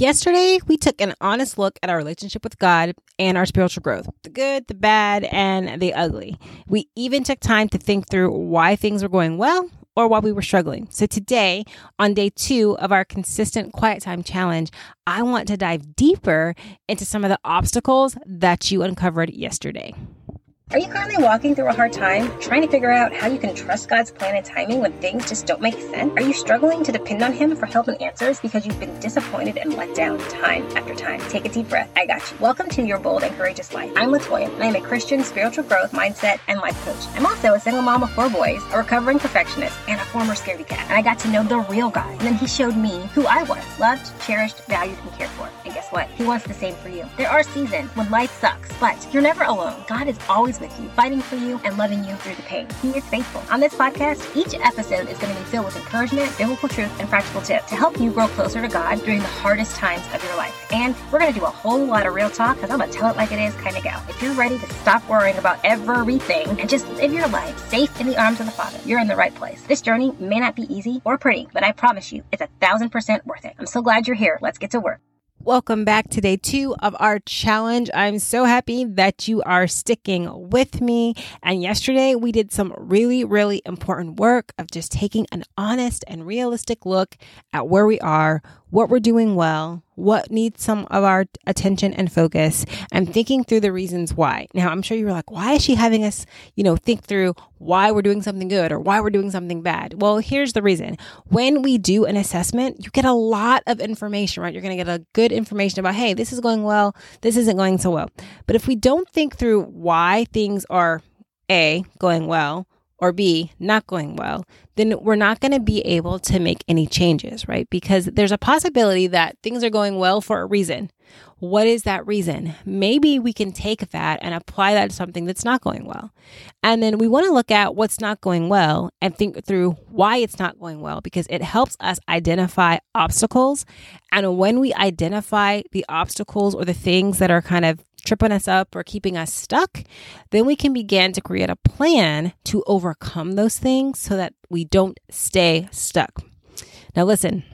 Yesterday, we took an honest look at our relationship with God and our spiritual growth, the good, the bad, and the ugly. We even took time to think through why things were going well or why we were struggling. So today, on day 2 of our consistent quiet time challenge, I want to dive deeper into some of the obstacles that you uncovered yesterday. Are you currently walking through a hard time, trying to figure out how you can trust God's plan and timing when things just don't make sense? Are you struggling to depend on Him for help and answers because you've been disappointed and let down time after time? Take a deep breath. I got you. Welcome to Your Bold and Courageous Life. I'm Latoya, and I'm a Christian spiritual growth, mindset, and life coach. I'm also a single mom of 4 boys, a recovering perfectionist, and a former scaredy cat. And I got to know the real guy. And then He showed me who I was, loved, cherished, valued, and cared for. And guess what? He wants the same for you. There are seasons when life sucks, but you're never alone. God is always with you, fighting for you and loving you through the pain. He is faithful. On this podcast, each episode is going to be filled with encouragement, biblical truth, and practical tips to help you grow closer to God during the hardest times of your life. And we're going to do a whole lot of real talk because I'm a tell it like it is kind of gal. If you're ready to stop worrying about everything and just live your life safe in the arms of the Father, you're in the right place. This journey may not be easy or pretty, but I promise you, it's 1,000% worth it. I'm so glad you're here. Let's get to work. Welcome back to day 2 of our challenge. I'm so happy that you are sticking with me. And yesterday we did some really, really important work of just taking an honest and realistic look at where we are, what we're doing well, what needs some of our attention and focus, and thinking through the reasons why. Now, I'm sure you were like, why is she having us, think through why we're doing something good or why we're doing something bad? Well, here's the reason. When we do an assessment, you get a lot of information, right? You're going to get a good information about, hey, this is going well, this isn't going so well. But if we don't think through why things are A, going well, or B, not going well, then we're not going to be able to make any changes, right? Because there's a possibility that things are going well for a reason. What is that reason? Maybe we can take that and apply that to something that's not going well. And then we want to look at what's not going well and think through why it's not going well, because it helps us identify obstacles. And when we identify the obstacles or the things that are kind of tripping us up or keeping us stuck, then we can begin to create a plan to overcome those things so that we don't stay stuck. Now, listen,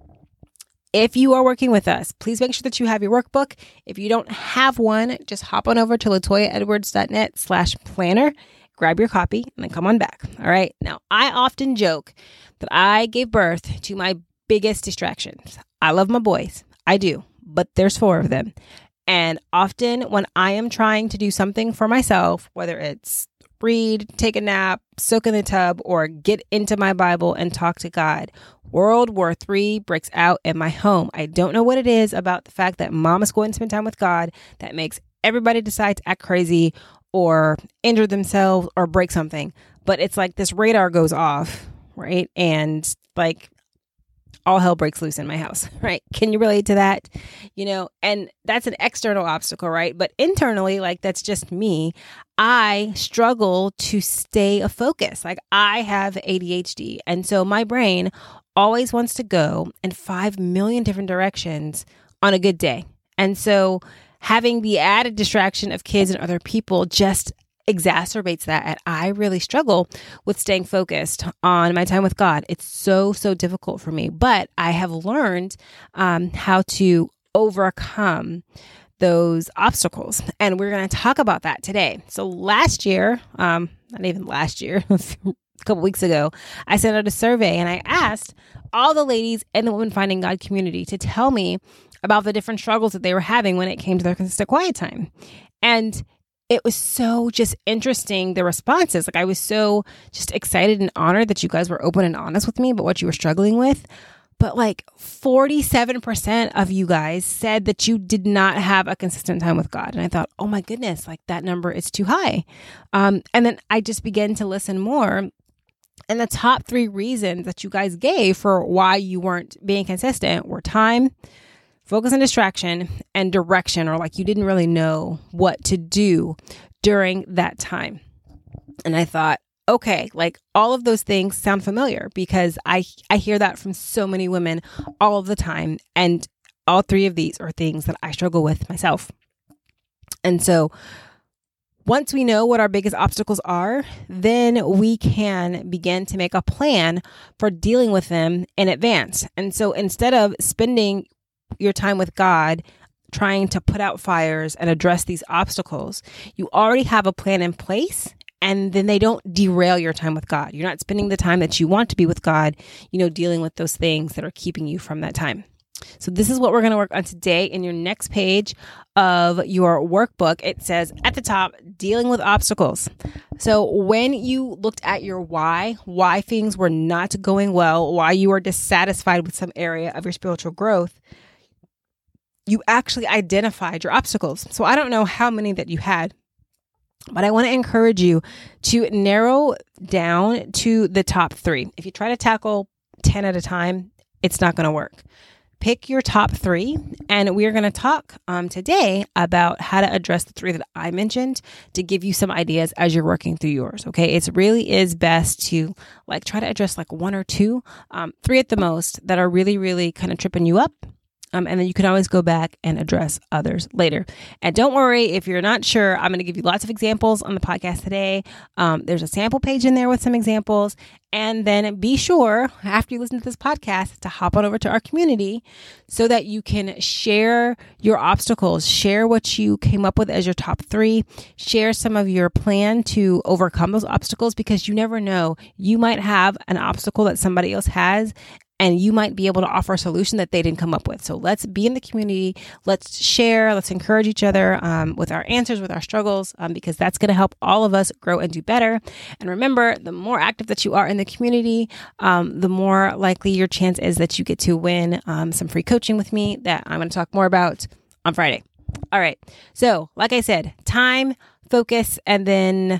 if you are working with us, please make sure that you have your workbook. If you don't have one, just hop on over to latoyaedwards.net/planner, grab your copy, and then come on back. All right. Now, I often joke that I gave birth to my biggest distractions. I love my boys. I do, but there's 4 of them. And often when I am trying to do something for myself, whether it's read, take a nap, soak in the tub, or get into my Bible and talk to God, World War III breaks out in my home. I don't know what it is about the fact that mom is going to spend time with God that makes everybody decide to act crazy or injure themselves or break something. But it's like this radar goes off, right? And like all hell breaks loose in my house, right? Can you relate to that? And that's an external obstacle, right? But internally, that's just me. I struggle to stay focused. I have ADHD. And so my brain always wants to go in 5 million different directions on a good day. And so having the added distraction of kids and other people just exacerbates that. And I really struggle with staying focused on my time with God. It's so difficult for me, but I have learned how to overcome those obstacles. And we're going to talk about that today. So last year, not even last year, a couple weeks ago, I sent out a survey and I asked all the ladies in the Women Finding God community to tell me about the different struggles that they were having when it came to their consistent quiet time. And it was so just interesting, the responses. I was so just excited and honored that you guys were open and honest with me about what you were struggling with. But 47% of you guys said that you did not have a consistent time with God. And I thought, oh my goodness, that number is too high. And then I just began to listen more. And the top 3 reasons that you guys gave for why you weren't being consistent were time, focus and distraction, and direction, or you didn't really know what to do during that time. And I thought, okay, all of those things sound familiar because I hear that from so many women all of the time. And all 3 of these are things that I struggle with myself. And so once we know what our biggest obstacles are, then we can begin to make a plan for dealing with them in advance. And so instead of spending your time with God trying to put out fires and address these obstacles, you already have a plan in place, and then they don't derail your time with God. You're not spending the time that you want to be with God, dealing with those things that are keeping you from that time. So this is what we're going to work on today. In your next page of your workbook, it says at the top, dealing with obstacles. So when you looked at your why things were not going well, why you were dissatisfied with some area of your spiritual growth, you actually identified your obstacles. So I don't know how many that you had, but I want to encourage you to narrow down to the top 3. If you try to tackle 10 at a time, it's not going to work. Pick your top 3, and we're going to talk today about how to address the 3 that I mentioned to give you some ideas as you're working through yours. Okay, it really is best to try to address 1 or 2, 3 at the most that are really, really kind of tripping you up. And then you can always go back and address others later. And don't worry, if you're not sure, I'm going to give you lots of examples on the podcast today. There's a sample page in there with some examples. And then be sure, after you listen to this podcast, to hop on over to our community so that you can share your obstacles, share what you came up with as your top 3, share some of your plan to overcome those obstacles, because you never know. You might have an obstacle that somebody else has, and you might be able to offer a solution that they didn't come up with. So let's be in the community. Let's share. Let's encourage each other with our answers, with our struggles, because that's going to help all of us grow and do better. And remember, the more active that you are in the community, the more likely your chance is that you get to win some free coaching with me that I'm going to talk more about on Friday. All right. So like I said, time, focus, and then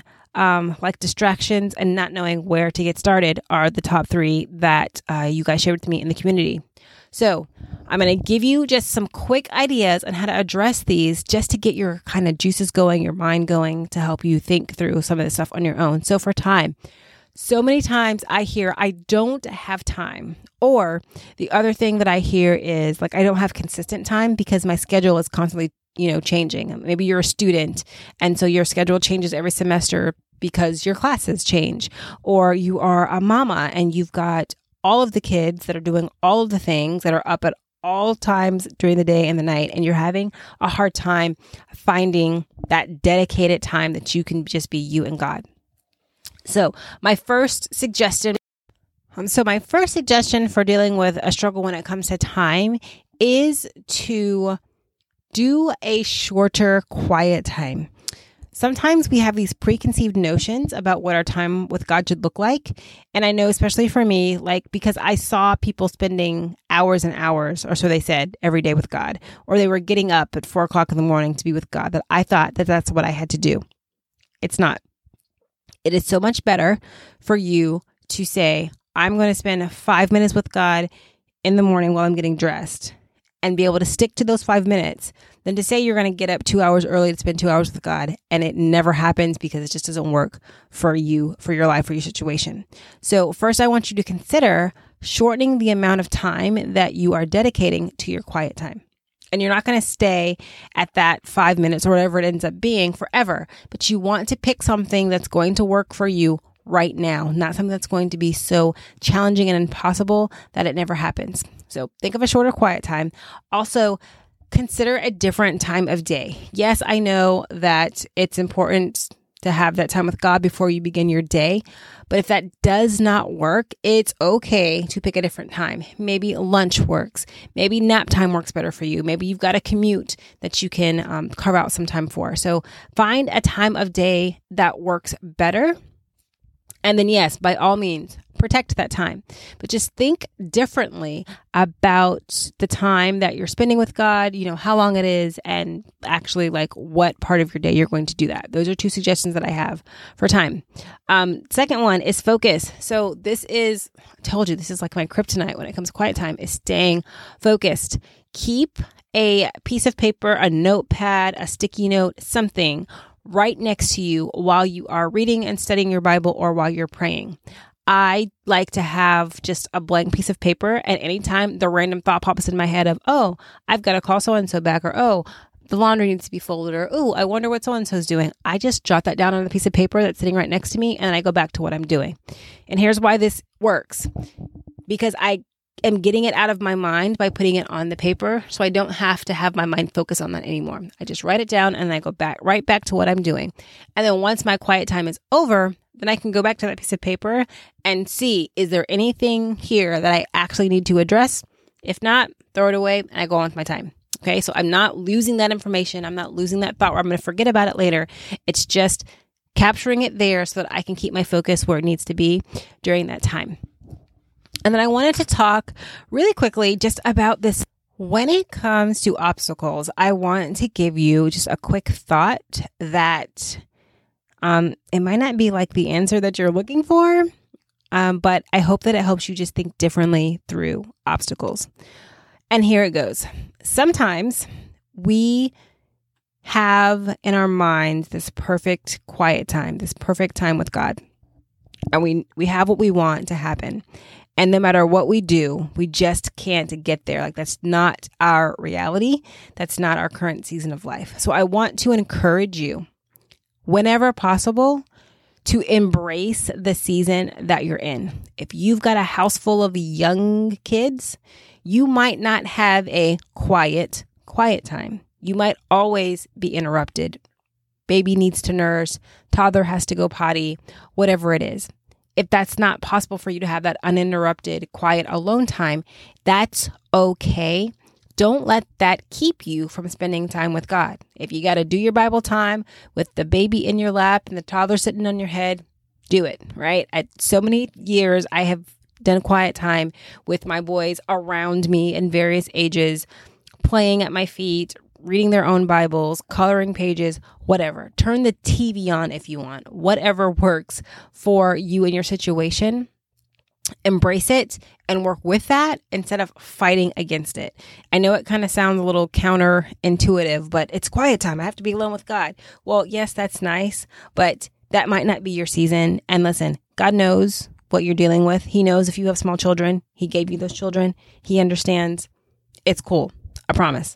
distractions and not knowing where to get started are the top 3 that you guys shared with me in the community. So I'm going to give you just some quick ideas on how to address these, just to get your kind of juices going, your mind going, to help you think through some of this stuff on your own. So for time, so many times I hear I don't have time, or the other thing that I hear is I don't have consistent time because my schedule is constantly changing. Maybe you're a student, and so your schedule changes every semester because your classes change, or you are a mama and you've got all of the kids that are doing all of the things that are up at all times during the day and the night, and you're having a hard time finding that dedicated time that you can just be you and God. So my first suggestion for dealing with a struggle when it comes to time is to do a shorter quiet time. Sometimes we have these preconceived notions about what our time with God should look like. And I know, especially for me, because I saw people spending hours and hours, or so they said, every day with God, or they were getting up at 4 o'clock in the morning to be with God, that I thought that that's what I had to do. It's not. It is so much better for you to say, I'm going to spend 5 minutes with God in the morning while I'm getting dressed, and be able to stick to those 5 minutes, than to say you're going to get up 2 hours early to spend 2 hours with God, and it never happens because it just doesn't work for you, for your life, for your situation. So first, I want you to consider shortening the amount of time that you are dedicating to your quiet time. And you're not going to stay at that 5 minutes or whatever it ends up being forever, but you want to pick something that's going to work for you right now, not something that's going to be so challenging and impossible that it never happens. So think of a shorter quiet time. Also, consider a different time of day. Yes, I know that it's important to have that time with God before you begin your day, but if that does not work, it's okay to pick a different time. Maybe lunch works. Maybe nap time works better for you. Maybe you've got a commute that you can carve out some time for. So find a time of day that works better. And then, yes, by all means, protect that time. But just think differently about the time that you're spending with God, how long it is, and actually what part of your day you're going to do that. Those are 2 suggestions that I have for time. Second one is focus. So this is like my kryptonite when it comes to quiet time, is staying focused. Keep a piece of paper, a notepad, a sticky note, something right next to you while you are reading and studying your Bible, or while you're praying. I like to have just a blank piece of paper, and anytime the random thought pops in my head of, oh, I've got to call so-and-so back, or, oh, the laundry needs to be folded, or, oh, I wonder what so-and-so's doing. I just jot that down on a piece of paper that's sitting right next to me, and I go back to what I'm doing. And here's why this works. Because I am getting it out of my mind by putting it on the paper, so I don't have to have my mind focus on that anymore. I just write it down and I go right back to what I'm doing. And then once my quiet time is over, then I can go back to that piece of paper and see, is there anything here that I actually need to address? If not, throw it away and I go on with my time. Okay, so I'm not losing that information. I'm not losing that thought where I'm going to forget about it later. It's just capturing it there so that I can keep my focus where it needs to be during that time. And then I wanted to talk really quickly just about this. When it comes to obstacles, I want to give you just a quick thought that it might not be like the answer that you're looking for, but I hope that it helps you just think differently through obstacles. And here it goes. Sometimes we have in our minds this perfect quiet time, this perfect time with God. And we have what we want to happen. And no matter what we do, we just can't get there. Like, that's not our reality. That's not our current season of life. So I want to encourage you, whenever possible, to embrace the season that you're in. If you've got a house full of young kids, you might not have a quiet time. You might always be interrupted. Baby needs to nurse, toddler has to go potty, whatever it is. If that's not possible for you to have that uninterrupted, quiet, alone time, that's okay. Don't let that keep you from spending time with God. If you got to do your Bible time with the baby in your lap and the toddler sitting on your head, do it, right? At so many years, I have done quiet time with my boys around me in various ages, playing at my feet, reading their own Bibles, coloring pages, whatever. Turn the TV on if you want. Whatever works for you and your situation. Embrace it and work with that instead of fighting against it. I know it kind of sounds a little counterintuitive, but it's quiet time. I have to be alone with God. Well, yes, that's nice, but that might not be your season. And listen, God knows what you're dealing with. He knows if you have small children. He gave you those children. He understands. It's cool. I promise.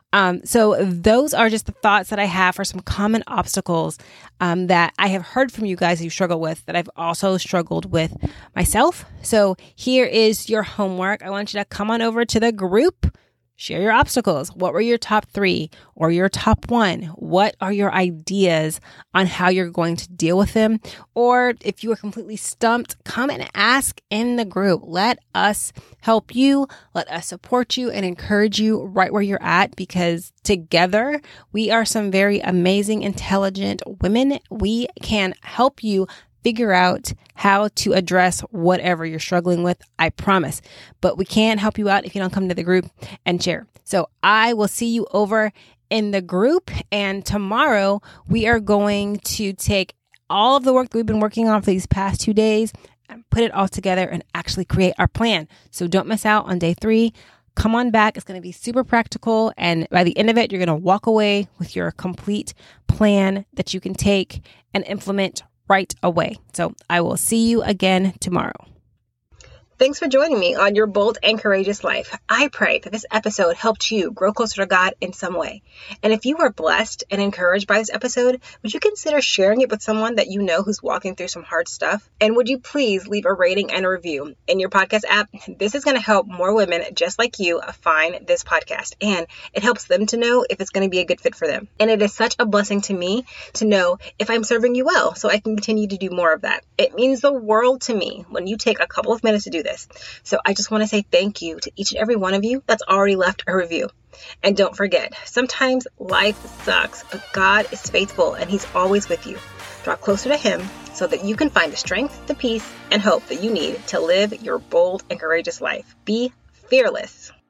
So those are just the thoughts that I have for some common obstacles that I have heard from you guys who struggle with, that I've also struggled with myself. So here is your homework. I want you to come on over to the group. Share your obstacles. What were your top 3 or your top 1? What are your ideas on how you're going to deal with them? Or if you are completely stumped, come and ask in the group. Let us help you. Let us support you and encourage you right where you're at, because together we are some very amazing, intelligent women. We can help you figure out how to address whatever you're struggling with, I promise. But we can't help you out if you don't come to the group and share. So I will see you over in the group. And tomorrow we are going to take all of the work that we've been working on for these past 2 days and put it all together and actually create our plan. So don't miss out on day 3. Come on back. It's going to be super practical. And by the end of it, you're going to walk away with your complete plan that you can take and implement right away. So I will see you again tomorrow. Thanks for joining me on Your Bold and Courageous Life. I pray that this episode helped you grow closer to God in some way. And if you were blessed and encouraged by this episode, would you consider sharing it with someone that you know who's walking through some hard stuff? And would you please leave a rating and a review in your podcast app? This is going to help more women just like you find this podcast, and it helps them to know if it's going to be a good fit for them. And it is such a blessing to me to know if I'm serving you well, so I can continue to do more of that. It means the world to me when you take a couple of minutes to do this. So I just want to say thank you to each and every one of you that's already left a review. And don't forget, sometimes life sucks, but God is faithful and He's always with you. Draw closer to Him so that you can find the strength, the peace, and hope that you need to live your bold and courageous life. Be fearless.